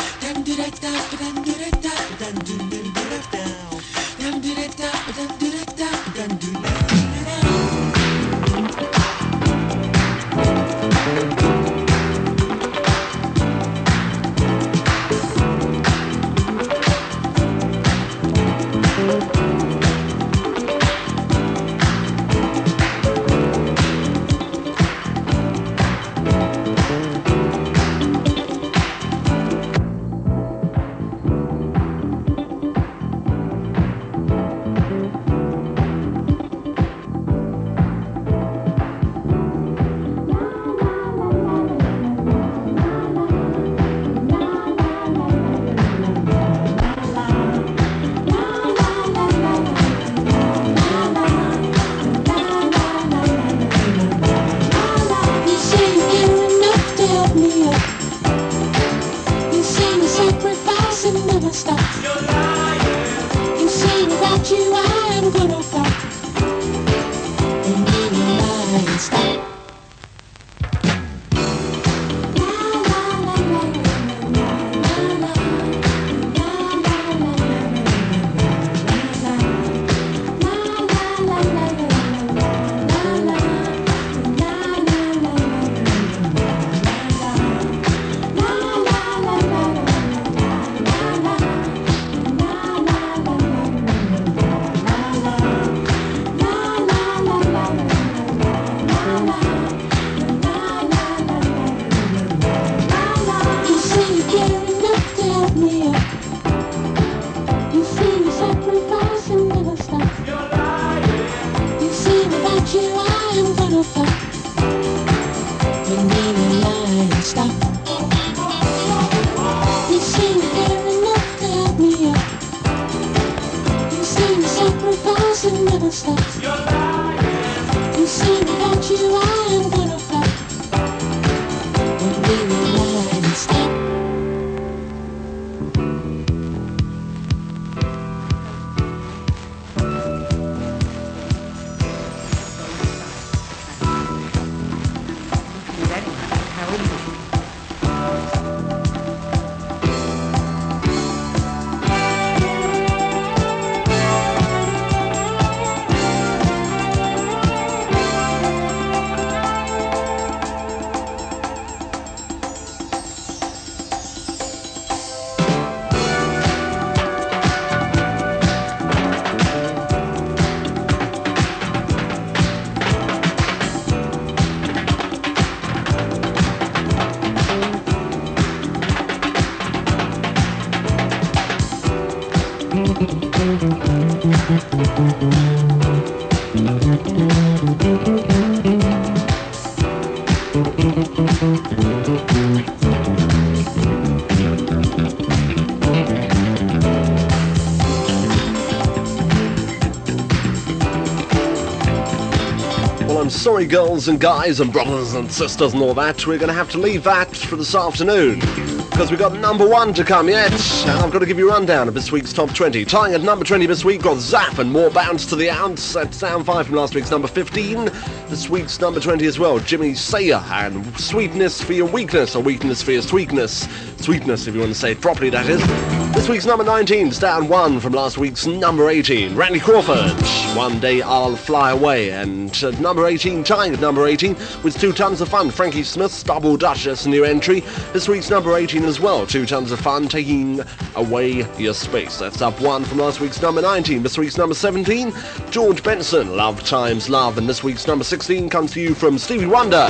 Sorry, girls and guys and brothers and sisters and all that, we're going to have to leave that for this afternoon, because we've got number 1 to come yet, and I've got to give you a rundown of this week's top 20. Tying at number 20 this week, got Zapp and More Bounce to the Ounce. That's down 5 from last week's number 15. This week's number 20 as well, Jimmy Sayer and Sweetness for Your Weakness, or Weakness for Your Sweetness. Sweetness, if you want to say it properly, that is. This week's number 19 is down 1 from last week's number 18. Randy Crawford, One Day I'll Fly Away. And number 18, tying at number 18, with 2 Tons of Fun. Frankie Smith's Double Dutch, that's a new entry. This week's number 18 as well, 2 Tons of Fun, Taking Away Your Space. That's up 1 from last week's number 19. This week's number 17, George Benson, Love Times Love. And this week's number 16 comes to you from Stevie Wonder,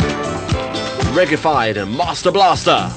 Reggae-fied and Master Blaster.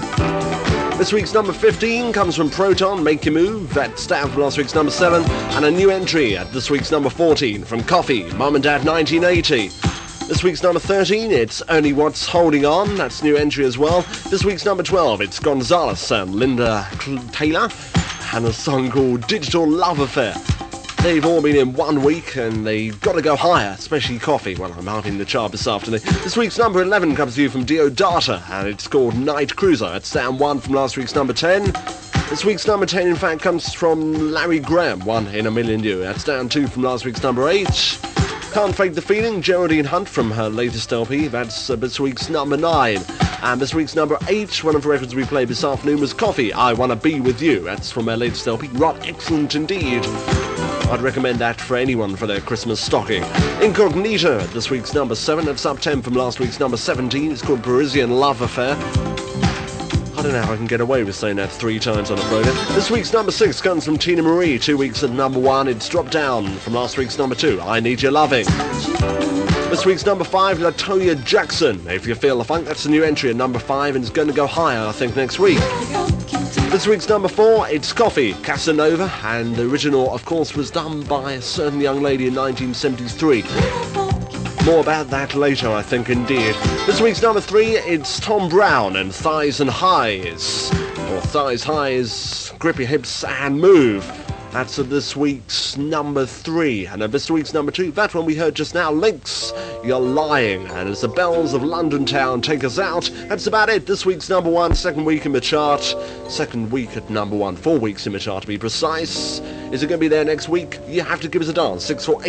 This week's number 15 comes from Proton, Make You Move. That's down from last week's number 7. And a new entry at this week's number 14 from Coffee, Mum and Dad 1980. This week's number 13, it's Only What's Holding On. That's new entry as well. This week's number 12, it's Gonzalez and Linda Taylor, and a song called Digital Love Affair. They've all been in 1 week and they've got to go higher, especially coffee. Well, I'm out in the chart this afternoon. This week's number 11 comes to you from Deodata and it's called Night Cruiser. It's down 1 from last week's number 10. This week's number 10, in fact, comes from Larry Graham, 1 in a Million You. That's down 2 from last week's number 8. Can't Fake the Feeling, Geraldine Hunt from her latest LP. That's this week's number 9. And this week's number 8, one of the records we played this afternoon was Coffee, I Wanna Be With You. That's from her latest LP. Right, excellent indeed. I'd recommend that for anyone for their Christmas stocking. Incognita, this week's number 7. That's up 10 from last week's number 17. It's called Parisian Love Affair. I don't know how I can get away with saying that 3 times on a program. This week's number 6 comes from Tina Marie. 2 weeks at number 1. It's dropped down from last week's number 2. I Need Your Loving. This week's number 5, Latoya Jackson. If You Feel the Funk, that's a new entry at number 5 and it's going to go higher, I think, next week. This week's number 4, it's Coffee, Casanova, and the original, of course, was done by a certain young lady in 1973. More about that later, I think, indeed. This week's number 3, it's Tom Brown and Thighs and Highs. Or Thighs, Highs, Grip Your Hips and Move. That's this week's number 3. And this week's number 2, that one we heard just now, Lynx, You're Lying. And as the bells of London town take us out, that's about it. This week's number 1, second week in the chart. Second week at number 1, 4 weeks in the chart to be precise. Is it going to be there next week? You have to give us a dance.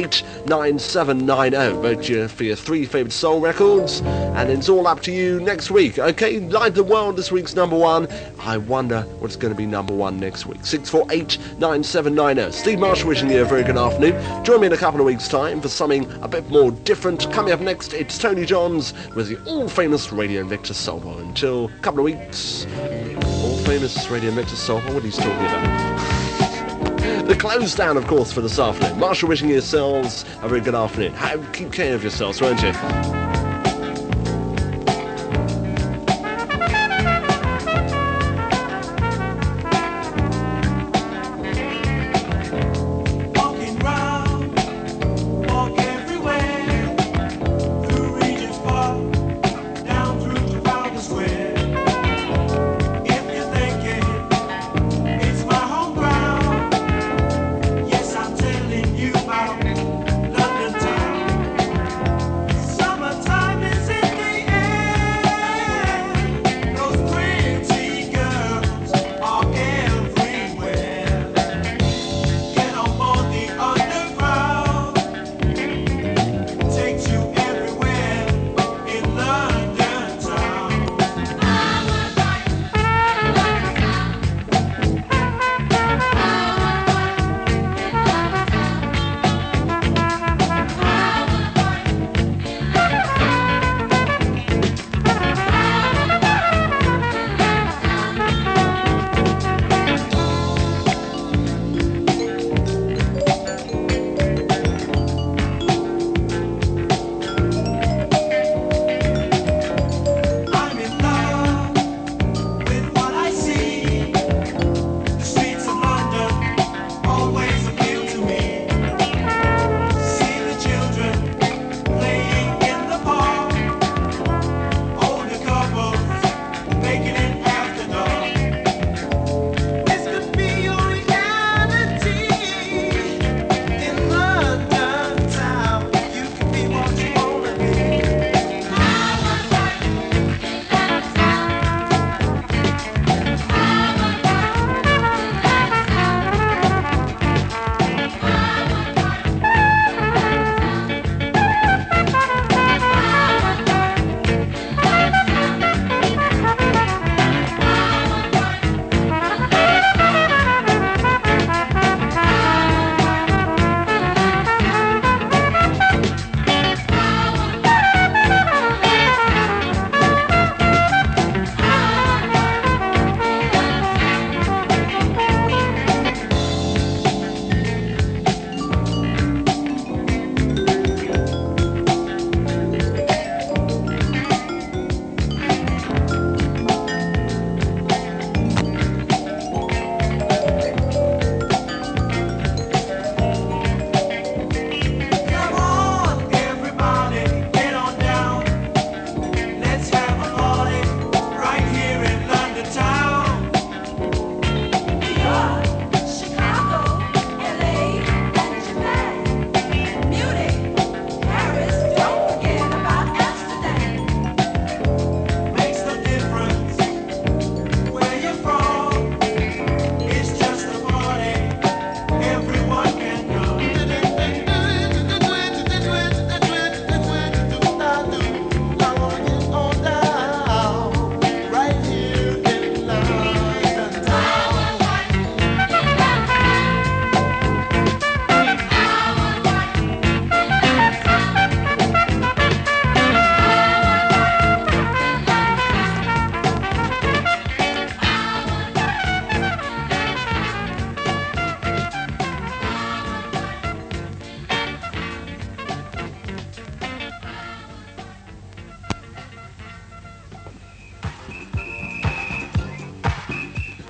648-9790. Vote you for your 3 favourite soul records. And it's all up to you next week. Okay, Light the World, this week's number 1. I wonder what's going to be number 1 next week. 648-9790. Steve Marshall wishing you a very good afternoon. Join me in a couple of weeks' time for something a bit more different. Coming up next, it's Tony Johns with the all-famous Radio Invictus Soul Bar. Until a couple of weeks, all-famous Radio Invictus Soul Bar. What he's talking about? The close down, of course, for this afternoon. Marshall wishing yourselves a very good afternoon. Keep care of yourselves, won't you? Summertime.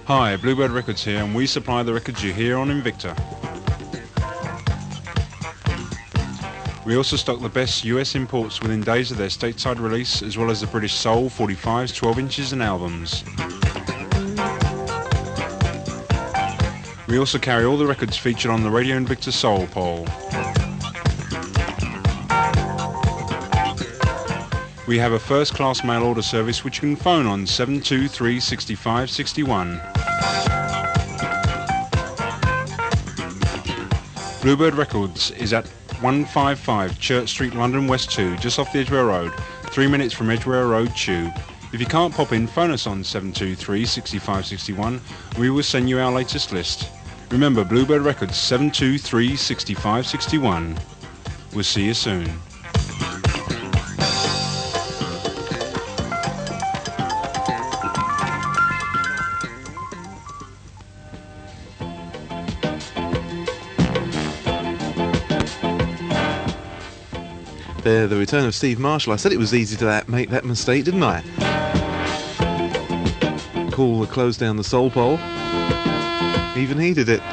Hi, Bluebird Records here, and we supply the records you hear on Invicta. We also stock the best US imports within days of their stateside release, as well as the British Soul, 45s, 12 inches and albums. We also carry all the records featured on the Radio Invicta Soul poll. We have a first-class mail order service which you can phone on 723 65 61. Bluebird Records is at 155 Church Street, London West 2, just off the Edgware Road, 3 minutes from Edgware Road Tube. If you can't pop in, phone us on 723 65 61. We will send you our latest list. Remember, Bluebird Records, 723 65 61. We'll see you soon. There, the return of Steve Marshall. I said it was easy to make that mistake, didn't I? Call the close down the soul poll. Even he did it.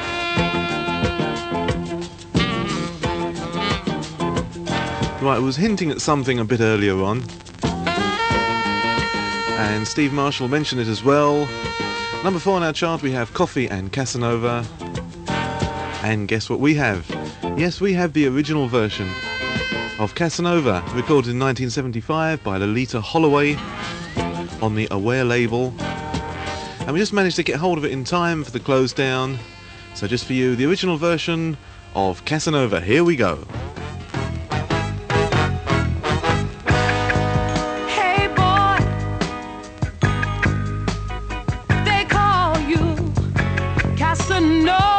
Right, I was hinting at something a bit earlier on, and Steve Marshall mentioned it as well. Number 4 on our chart, we have Coffee and Casanova. And guess what we have? Yes, we have the original version of Casanova, recorded in 1975 by Lolita Holloway on the Aware label. And we just managed to get hold of it in time for the close down. So just for you, the original version of Casanova. Here we go. Hey boy, they call you Casanova.